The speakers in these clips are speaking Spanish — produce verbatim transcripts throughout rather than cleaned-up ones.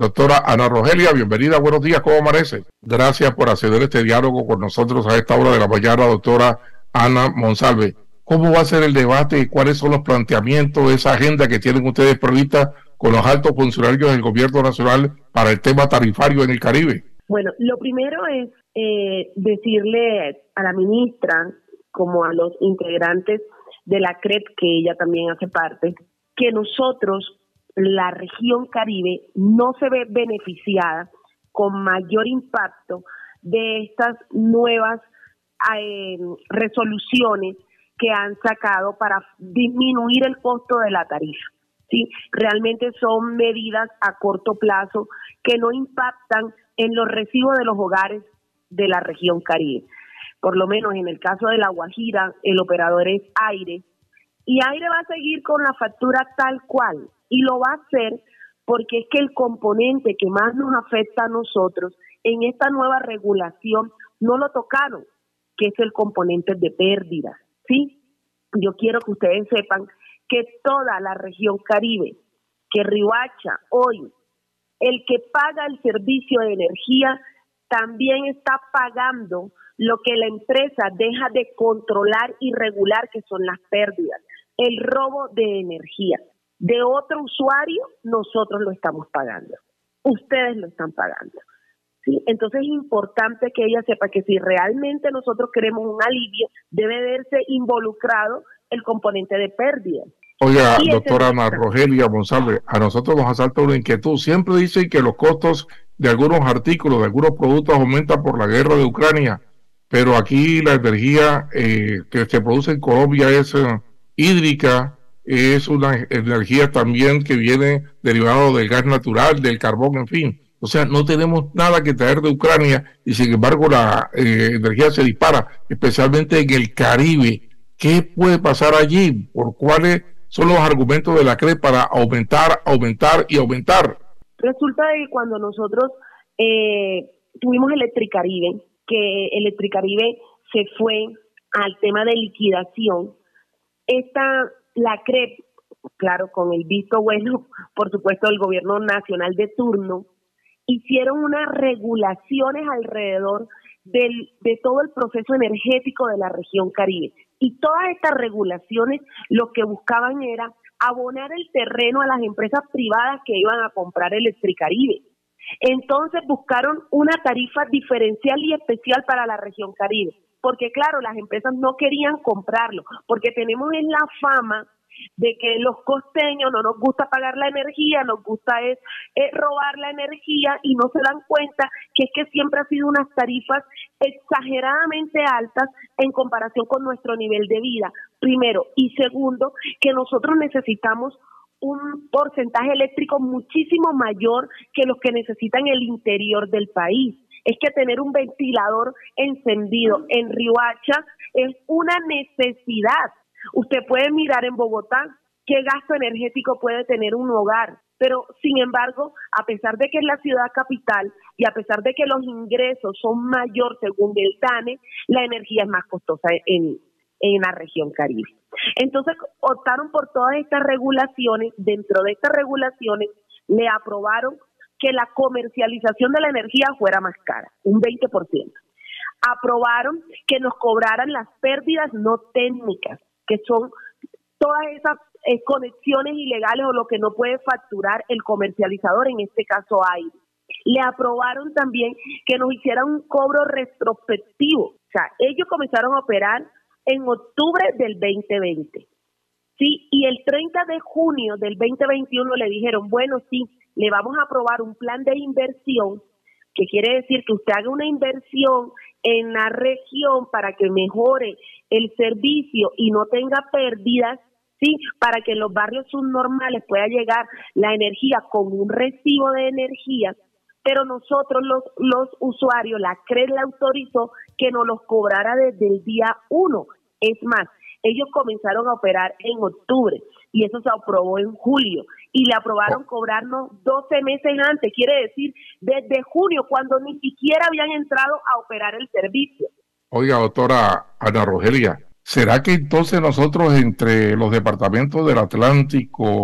Doctora Ana Rogelia, bienvenida, buenos días, ¿cómo amanece? Gracias por acceder a este diálogo con nosotros a esta hora de la mañana, doctora Ana Monsalve. ¿Cómo va a ser el debate y cuáles son los planteamientos de esa agenda que tienen ustedes prevista con los altos funcionarios del gobierno nacional para el tema tarifario en el Caribe? Bueno, lo primero es eh, decirle a la ministra, como a los integrantes de la C R E P, que ella también hace parte, que nosotros, la región Caribe, no se ve beneficiada con mayor impacto de estas nuevas eh, resoluciones que han sacado para disminuir el costo de la tarifa. ¿Sí? Realmente son medidas a corto plazo que no impactan en los recibos de los hogares de la región Caribe. Por lo menos en el caso de La Guajira, el operador es Aire, y Aire va a seguir con la factura tal cual, y lo va a hacer porque es que el componente que más nos afecta a nosotros en esta nueva regulación no lo tocaron, que es el componente de pérdidas, ¿sí? Yo quiero que ustedes sepan que toda la región Caribe, que Riohacha hoy, el que paga el servicio de energía, también está pagando lo que la empresa deja de controlar y regular, que son las pérdidas, el robo de energía. De otro usuario, nosotros lo estamos pagando. Ustedes lo están pagando. ¿Sí? Entonces es importante que ella sepa que si realmente nosotros queremos un alivio, debe verse involucrado el componente de pérdida. Oiga, doctora Ana Rogelia Monsalve, a nosotros nos asalta una inquietud. Siempre dicen que los costos de algunos artículos, de algunos productos aumentan por la guerra de Ucrania, pero aquí la energía eh, que se produce en Colombia es eh, hídrica, es una energía también que viene derivado del gas natural, del carbón, en fin. O sea, no tenemos nada que traer de Ucrania y sin embargo la eh, energía se dispara, especialmente en el Caribe. ¿Qué puede pasar allí? ¿Por cuáles son los argumentos de la C R E P para aumentar, aumentar y aumentar? Resulta que cuando nosotros eh, tuvimos Electricaribe, que Electricaribe se fue al tema de liquidación, esta, la C R E P, claro, con el visto bueno, por supuesto, del gobierno nacional de turno, hicieron unas regulaciones alrededor del, de todo el proceso energético de la región Caribe. Y todas estas regulaciones lo que buscaban era abonar el terreno a las empresas privadas que iban a comprar Electricaribe. Entonces buscaron una tarifa diferencial y especial para la región Caribe, porque claro, las empresas no querían comprarlo, porque tenemos en la fama de que los costeños no nos gusta pagar la energía, nos gusta es, es robar la energía, y no se dan cuenta que es que siempre ha sido unas tarifas exageradamente altas en comparación con nuestro nivel de vida, primero, y segundo, que nosotros necesitamos un porcentaje eléctrico muchísimo mayor que los que necesitan el interior del país. Es que tener un ventilador encendido en Riohacha es una necesidad. Usted puede mirar en Bogotá qué gasto energético puede tener un hogar, pero sin embargo, a pesar de que es la ciudad capital y a pesar de que los ingresos son mayor según el D A N E, la energía es más costosa en, en la región Caribe. Entonces optaron por todas estas regulaciones. Dentro de estas regulaciones le aprobaron que la comercialización de la energía fuera más cara, un veinte por ciento. Aprobaron que nos cobraran las pérdidas no técnicas, que son todas esas eh, conexiones ilegales o lo que no puede facturar el comercializador, en este caso Aire. Le aprobaron también que nos hicieran un cobro retrospectivo. O sea, ellos comenzaron a operar en octubre del veinte veinte. Sí, y el treinta de junio del veinte veintiuno le dijeron, bueno, sí, le vamos a aprobar un plan de inversión, que quiere decir que usted haga una inversión en la región para que mejore el servicio y no tenga pérdidas, sí, para que en los barrios subnormales pueda llegar la energía con un recibo de energía, pero nosotros los, los usuarios, la C R E P le autorizó que nos los cobrara desde el día uno. Es más, ellos comenzaron a operar en octubre y eso se aprobó en julio y le aprobaron cobrarnos doce meses antes, quiere decir desde junio, cuando ni siquiera habían entrado a operar el servicio. Oiga, doctora Ana Rogelia, ¿será que entonces nosotros entre los departamentos del Atlántico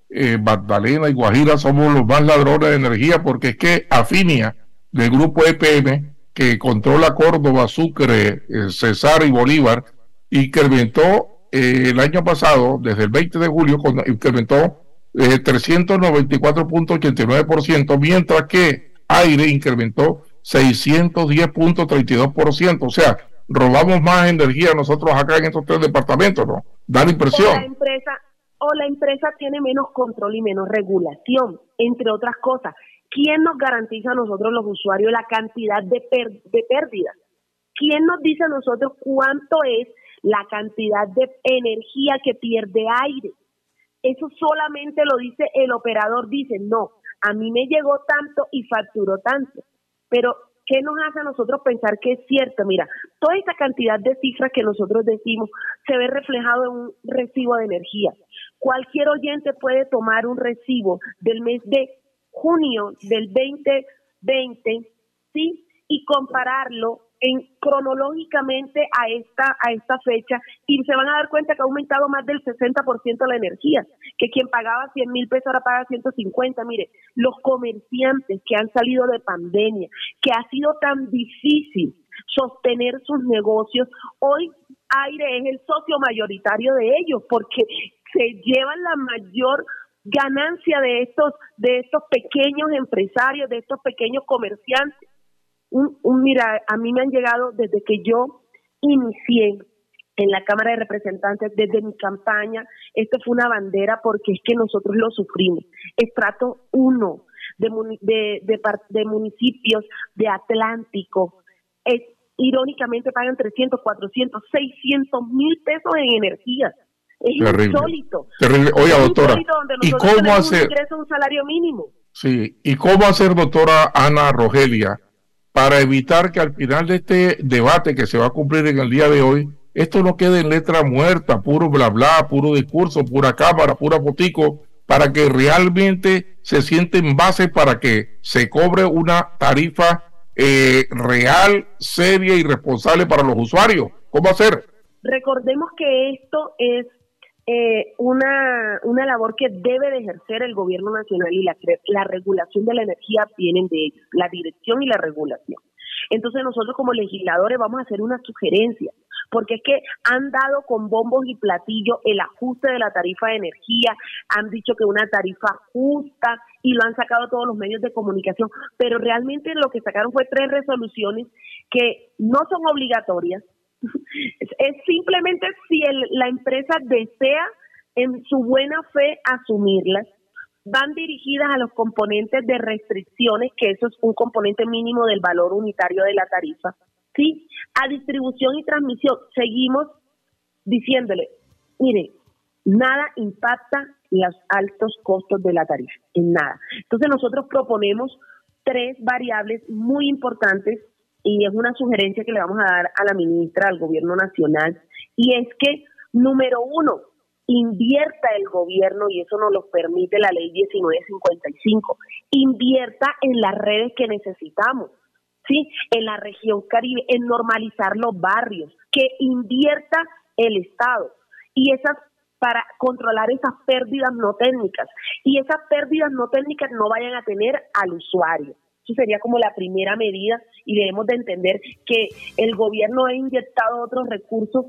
eh, Magdalena y Guajira somos los más ladrones de energía, porque es que Afinia, del grupo E P M, que controla Córdoba, Sucre, eh, Cesar y Bolívar, incrementó eh, el año pasado, desde el veinte de julio, con, incrementó eh, trescientos noventa y cuatro punto ochenta y nueve por ciento, mientras que Aire incrementó seiscientos diez punto treinta y dos por ciento. O sea, robamos más energía nosotros acá en estos tres departamentos, ¿no? Da la impresión. O la empresa, o la empresa tiene menos control y menos regulación, entre otras cosas. ¿Quién nos garantiza a nosotros los usuarios la cantidad de, per de pérdidas? ¿Quién nos dice a nosotros cuánto es la cantidad de energía que pierde Aire? Eso solamente lo dice el operador, dice, no, a mí me llegó tanto y facturó tanto. Pero, ¿qué nos hace a nosotros pensar que es cierto? Mira, toda esa cantidad de cifras que nosotros decimos se ve reflejado en un recibo de energía. Cualquier oyente puede tomar un recibo del mes de junio del veinte veinte, ¿sí? Y compararlo en cronológicamente a esta a esta fecha y se van a dar cuenta que ha aumentado más del sesenta por ciento la energía, que quien pagaba cien mil pesos ahora paga ciento cincuenta. Mire, los comerciantes que han salido de pandemia, que ha sido tan difícil sostener sus negocios, hoy Aire es el socio mayoritario de ellos porque se llevan la mayor ganancia de estos de estos pequeños empresarios, de estos pequeños comerciantes. Un, un, mira, a mí me han llegado desde que yo inicié en la Cámara de Representantes, desde mi campaña, esto fue una bandera porque es que nosotros lo sufrimos. Estrato uno de, de, de, de municipios de Atlántico, es, irónicamente pagan trescientos, cuatrocientos, seiscientos mil pesos en energía. Es terrible, insólito. Terrible. Oiga, es doctora, insólito donde ¿y cómo hacer? Un ingreso, un salario mínimo. Sí, ¿y cómo hacer, doctora Ana Rogelia, para evitar que al final de este debate que se va a cumplir en el día de hoy, esto no quede en letra muerta, puro bla bla, puro discurso, pura cámara, pura fotico, para que realmente se siente en base para que se cobre una tarifa eh, real, seria y responsable para los usuarios? ¿Cómo hacer? Recordemos que esto es eh, una, una labor que debe de ejercer el gobierno nacional y la, la regulación de la energía vienen de ellos, la dirección y la regulación. Entonces nosotros como legisladores vamos a hacer una sugerencia, porque es que han dado con bombos y platillos el ajuste de la tarifa de energía, han dicho que una tarifa justa y lo han sacado todos los medios de comunicación, pero realmente lo que sacaron fue tres resoluciones que no son obligatorias. Es simplemente si el, la empresa desea en su buena fe asumirlas, van dirigidas a los componentes de restricciones, que eso es un componente mínimo del valor unitario de la tarifa, ¿sí? A distribución y transmisión, seguimos diciéndole, mire, nada impacta los altos costos de la tarifa, en nada. Entonces nosotros proponemos tres variables muy importantes y es una sugerencia que le vamos a dar a la ministra, al gobierno nacional, y es que, número uno, invierta el gobierno, y eso nos lo permite la ley diecinueve cincuenta y cinco, invierta en las redes que necesitamos, ¿sí? En la región Caribe, en normalizar los barrios, que invierta el Estado, y esas para controlar esas pérdidas no técnicas, y esas pérdidas no técnicas no vayan a tener al usuario. Eso sería como la primera medida y debemos de entender que el gobierno ha inyectado otros recursos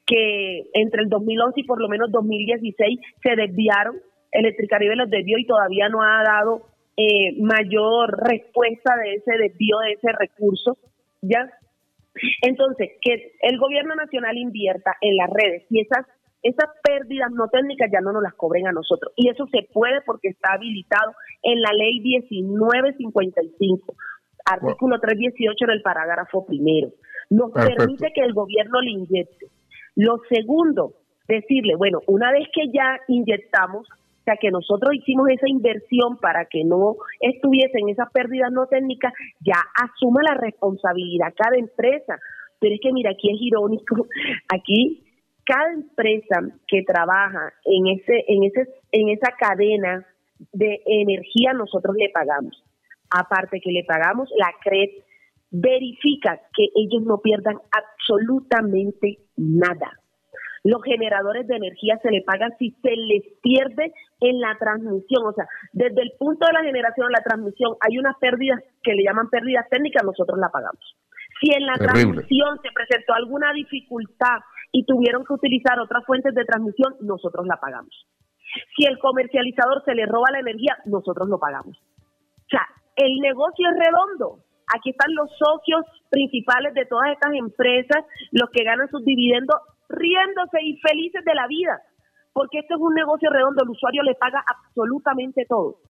que entre el dos mil once y por lo menos dos mil dieciséis se desviaron, Electricaribe los desvió y todavía no ha dado eh, mayor respuesta de ese desvío de ese recurso, ¿ya? Entonces, que el gobierno nacional invierta en las redes y esas esas pérdidas no técnicas ya no nos las cobren a nosotros. Y eso se puede porque está habilitado en la ley diecinueve cincuenta y cinco, artículo trescientos dieciocho en el parágrafo primero. Nos Perfecto. Permite que el gobierno le inyecte. Lo segundo, decirle, bueno, una vez que ya inyectamos, o sea, que nosotros hicimos esa inversión para que no estuviesen esas pérdidas no técnicas, ya asuma la responsabilidad cada empresa. Pero es que mira, aquí es irónico, aquí cada empresa que trabaja en ese, en ese, en esa cadena de energía nosotros le pagamos. Aparte que le pagamos, la C R E P verifica que ellos no pierdan absolutamente nada. Los generadores de energía se le pagan si se les pierde en la transmisión. O sea, desde el punto de la generación a la transmisión hay unas pérdidas que le llaman pérdidas técnicas, nosotros la pagamos. Si en la Terrible. transmisión se presentó alguna dificultad y tuvieron que utilizar otras fuentes de transmisión, nosotros la pagamos. Si el comercializador se le roba la energía, nosotros lo pagamos. O sea, el negocio es redondo. Aquí están los socios principales de todas estas empresas, los que ganan sus dividendos, riéndose y felices de la vida, porque esto es un negocio redondo, el usuario le paga absolutamente todo.